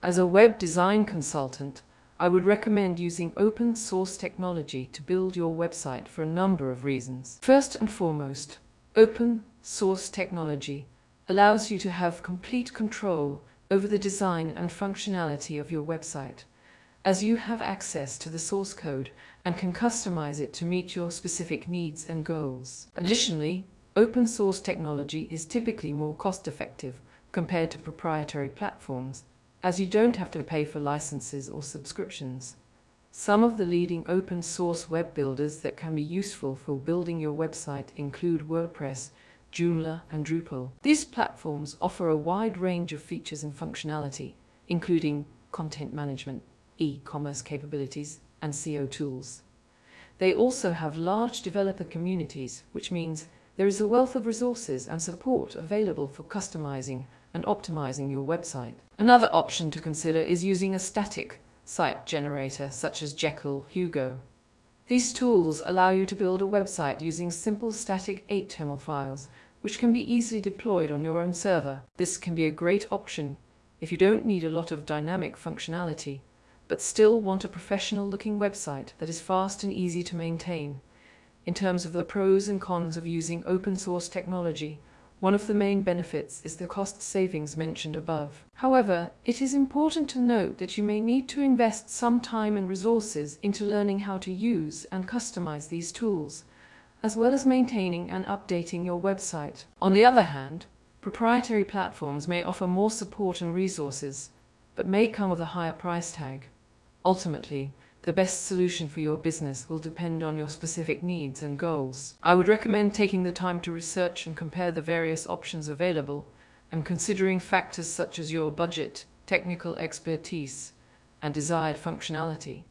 As a web design consultant, I would recommend using open source technology to build your website for a number of reasons. First and foremost, open source technology allows you to have complete control over the design and functionality of your website, as you have access to the source code and can customize it to meet your specific needs and goals. Additionally, open source technology is typically more cost-effective compared to proprietary platforms, as you don't have to pay for licenses or subscriptions. Some of the leading open source web builders that can be useful for building your website include WordPress, Joomla, and Drupal. These platforms offer a wide range of features and functionality, including content management, e-commerce capabilities, and SEO tools. They also have large developer communities, which means there is a wealth of resources and support available for customizing and optimizing your website. Another option to consider is using a static site generator such as Jekyll Hugo. These tools allow you to build a website using simple static HTML files, which can be easily deployed on your own server. This can be a great option if you don't need a lot of dynamic functionality, but still want a professional-looking website that is fast and easy to maintain. In terms of the pros and cons of using open-source technology, one of the main benefits is the cost savings mentioned above. However, it is important to note that you may need to invest some time and resources into learning how to use and customize these tools, as well as maintaining and updating your website. On the other hand, proprietary platforms may offer more support and resources, but may come with a higher price tag. Ultimately, the best solution for your business will depend on your specific needs and goals. I would recommend taking the time to research and compare the various options available, and considering factors such as your budget, technical expertise, and desired functionality.